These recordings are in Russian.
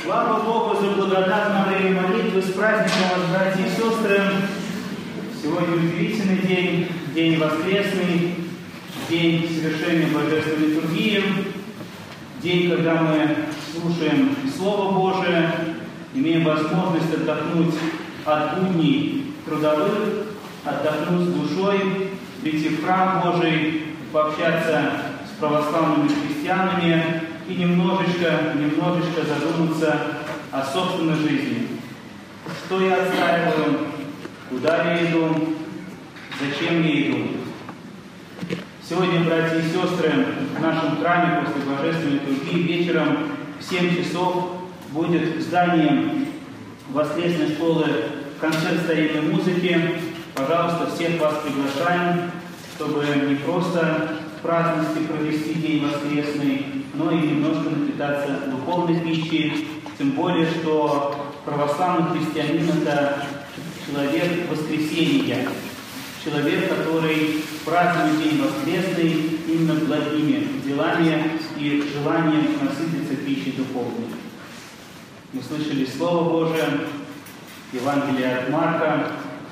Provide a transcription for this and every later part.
Слава Богу за благодатное время молитвы. С праздником вас, братья и сестры! Сегодня удивительный день, день воскресный, день совершения божественной литургии, день, когда мы слушаем Слово Божие, имеем возможность отдохнуть от будней трудовых, отдохнуть с душой, прийти в храм Божий, пообщаться с православными христианами и немножечко задуматься о собственной жизни. Что я отстаиваю, куда я иду, зачем я иду. Сегодня, братья и сестры, в нашем храме после божественной литургии вечером в 7 часов будет в здании воскресной школы концерт старинной музыки. Пожалуйста, всех вас приглашаем, чтобы не просто в праздности провести день воскресный, но и немножко напитаться духовной пищей. Тем более, что православный христианин – это человек воскресения. Человек, который празднует день воскресный именно благими делами и желанием насытиться пищей духовной. Мы слышали Слово Божие, Евангелие от Марка,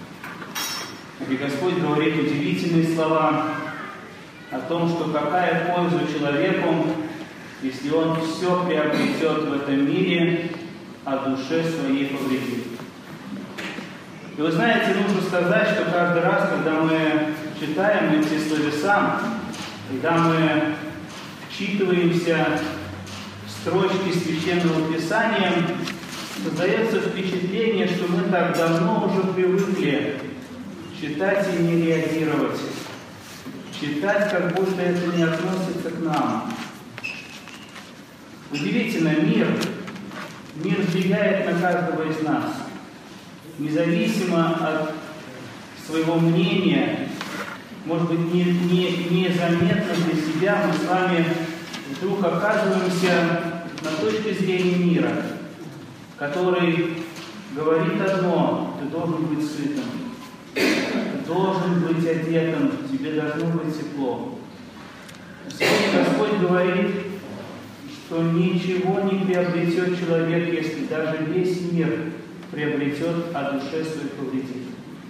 где Господь говорит удивительные слова о том, что какая польза человеку, если он все приобретет в этом мире, а душе своей повредит. И вы знаете, нужно сказать, что каждый раз, когда мы читаем эти словеса, когда мы вчитываемся в строчки Священного Писания, создается впечатление, что мы так давно уже привыкли читать и не реагировать. Читать, как будто это не относится к нам. Удивительно, мир влияет на каждого из нас. Независимо от своего мнения, может быть, незаметно для себя, мы с вами вдруг оказываемся на точке зрения мира, который говорит одно: ты должен быть сытым, ты должен быть одетым, тебе должно быть тепло. Сегодня Господь говорит, что ничего не приобретет человек, если даже весь мир приобретет, а душе своей повредит.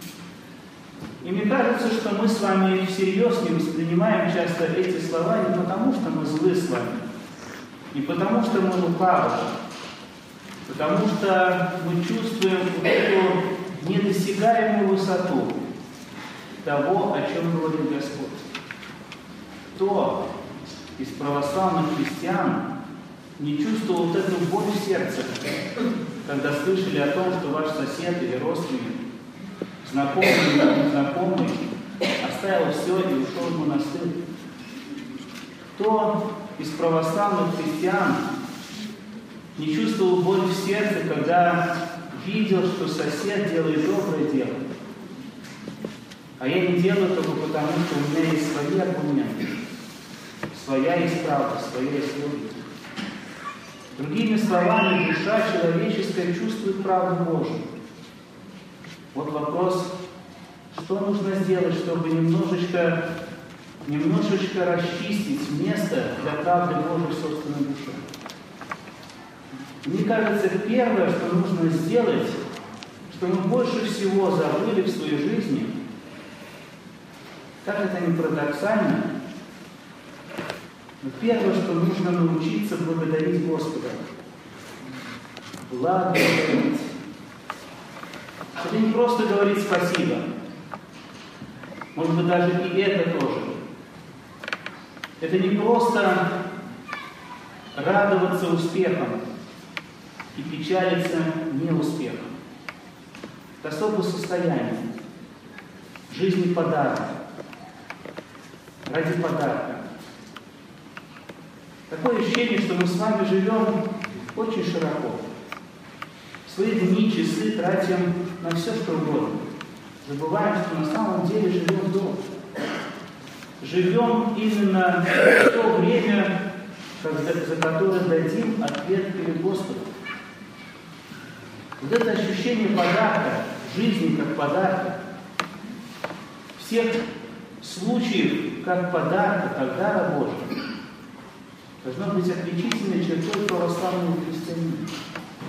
И мне кажется, что мы с вами всерьез не воспринимаем часто эти слова не потому, что мы злы с вами, не потому, что мы лукавы, потому что мы чувствуем эту недосягаемую высоту того, о чем говорит Господь. Кто из православных христиан не чувствовал вот эту боль в сердце, когда слышали о том, что ваш сосед или родственник, знакомый или незнакомый, оставил все и ушел в монастырь? Кто из православных христиан не чувствовал боль в сердце, когда видел, что сосед делает доброе дело, а я не делаю только потому, что у меня есть свои аргументы, своя есть правда, своя есть логика? Другими словами, душа человеческая чувствует правду Божию. Вот вопрос, что нужно сделать, чтобы немножечко расчистить место для правды Божией в собственной душе. Мне кажется, первое, что нужно сделать, что мы больше всего забыли в своей жизни, как это ни парадоксально, но первое, что нужно научиться благодарить Господа. Благодарить. Это не просто говорить спасибо. Может быть, даже и это тоже. Это не просто радоваться успехам и печалиться неуспехом. Это особое состояние. Жизни подарка. Ради подарка. Такое ощущение, что мы с вами живем очень широко. Свои дни, часы тратим на все, что угодно. Забываем, что на самом деле живем долго. Живем именно в то время, за которое дадим ответ перед Господом. Вот это ощущение подарка, жизни как подарка, всех случаев как подарка, как дара Божия, должно быть отличительной чертой православного христианина.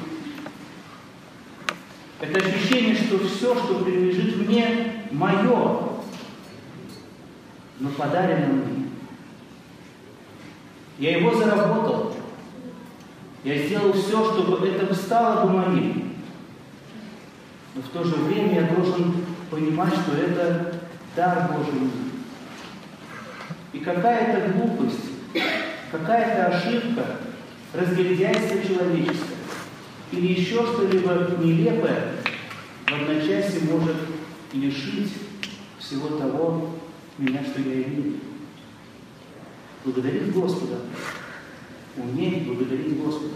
Это ощущение, что все, что принадлежит мне, мое, но подарено мне. Я его заработал. Я сделал все, чтобы это стало бы моим. Но в то же время я должен понимать, что это дар Божий. И какая-то глупость, какая-то ошибка, разгильдяйство человеческое или еще что-либо нелепое в одночасье может лишить всего того меня, что я имею. Благодарить Господа. Уметь благодарить Господа.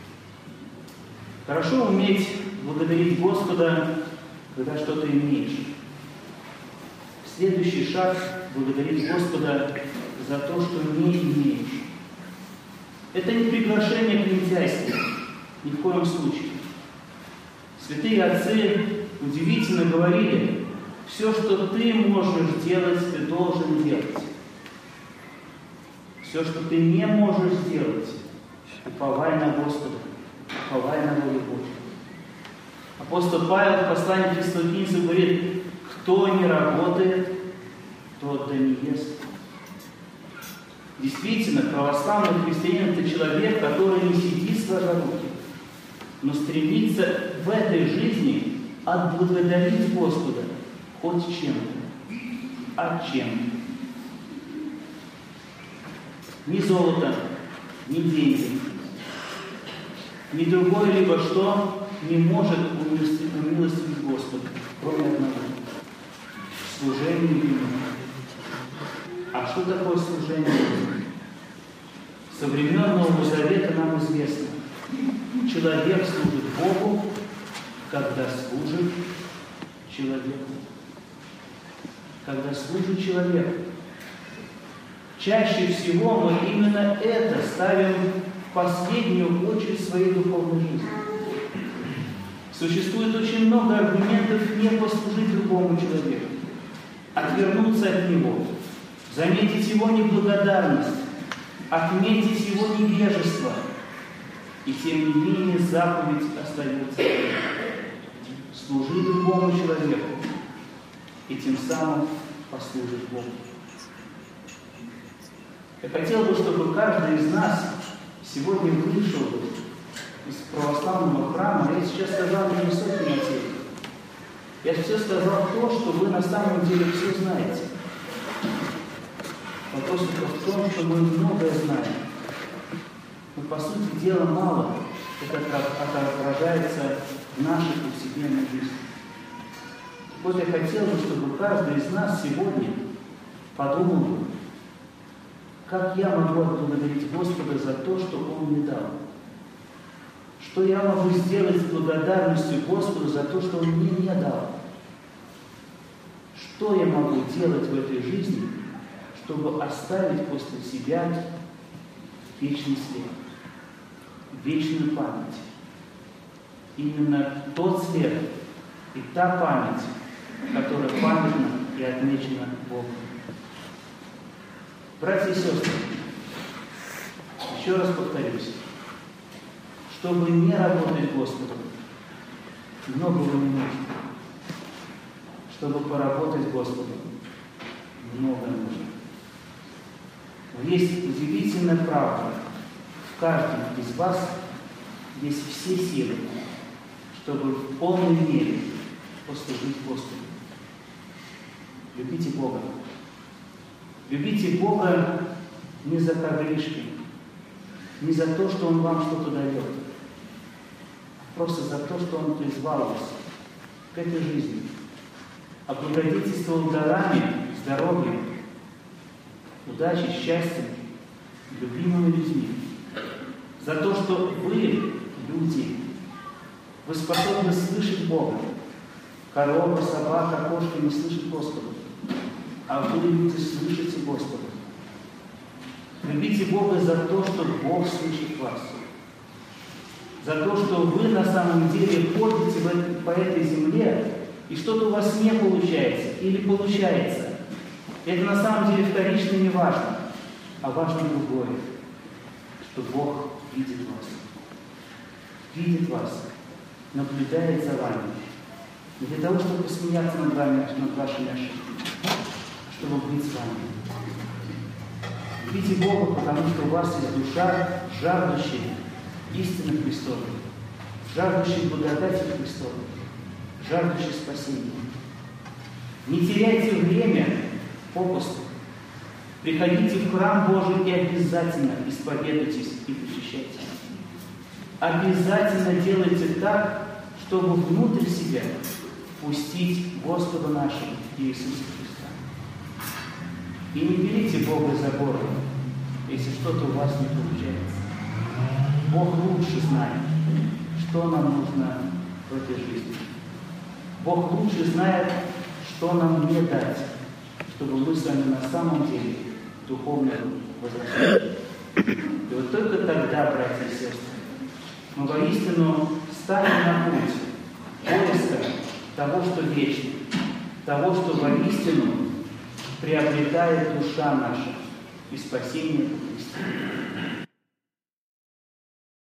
Хорошо уметь благодарить Господа, когда что-то имеешь. Следующий шаг – благодарить Господа за то, что не имеешь. Это не приглашение к лентяйству, ни в коем случае. Святые отцы удивительно говорили: все, что ты можешь делать, ты должен делать. Все, что ты не можешь сделать, уповай на Господа, уповай на волю Божию. Апостол Павел в послании к Фессалоникийцам говорит: кто не работает, тот да не ест. Действительно, православный христианин – это человек, который не сидит сложа руки, но стремится в этой жизни отблагодарить Господа хоть чем-то. А чем? Ни золото, ни деньги, ни другое либо что не может умилостивить Господа, кроме одного – служение Ему. А что такое служение? Со времен Нового Завета нам известно: человек служит Богу, когда служит человеку. Когда служит человеку. Чаще всего мы именно это ставим в последнюю очередь в своей духовной жизни. Существует очень много аргументов не послужить другому человеку, отвернуться от него, заметить его неблагодарность, отметить его невежество. И тем не менее заповедь остается. Служи другому человеку, и тем самым послужишь Богу. Я хотел бы, чтобы каждый из нас сегодня вышел из православного храма. Я сейчас сказал не высокие материи. Я все сказал то, что вы на самом деле все знаете. Вопрос в том, что мы многое знаем. Но по сути дела мало это отражается в нашей повседневной жизни. Вот я хотел бы, чтобы каждый из нас сегодня подумал, как я могу отблагодарить Господа за то, что Он мне дал. Что я могу сделать с благодарностью Господу за то, что Он мне не дал. Что я могу делать в этой жизни, чтобы оставить после себя вечный след, вечную память. Именно тот след и та память, которая памятна и отмечена Богом. Братья и сестры, еще раз повторюсь, чтобы не работать Господу, многого не нужно. Чтобы поработать Господу, много нужно. Но есть удивительная правда. В каждом из вас есть все силы, чтобы в полной мере послужить Господу. Любите Бога. Любите Бога не за ковришки, не за то, что Он вам что-то дает, а просто за то, что Он призвал вас к этой жизни. Облагодетельствовал дарами, здоровьем, удачей, счастьем, любимыми людьми. За то, что вы, люди, вы способны слышать Бога. Корова, собака, кошка не слышат Господа. А вы, люди, слышите Господа. Любите Бога за то, что Бог слышит вас. За то, что вы на самом деле ходите по этой земле, и что-то у вас не получается или получается. Это на самом деле вторично не важно, а важно другое, что Бог видит вас, наблюдает за вами Не для того, чтобы посмеяться над вами, над вашими ошибками, а чтобы быть с вами. Любите Бога, потому что у вас есть душа, жаждущая истины Христовой, жаждущая благодати Христовой, жаждущая спасения. Не теряйте время попусту. Приходите в храм Божий и обязательно исповедуйтесь и причащайтесь. Обязательно делайте так, чтобы внутрь себя пустить Господа нашего Иисуса Христа. И не берите Бога за горло, если что-то у вас не получается. Бог лучше знает, что нам нужно в этой жизни. Бог лучше знает, что нам не дать, чтобы мы с вами на самом деле духовно возросли. И вот только тогда, братья и сестры, мы воистину станем на путь поиска того, что вечно, того, что воистину приобретает душа наша и спасение по Христу.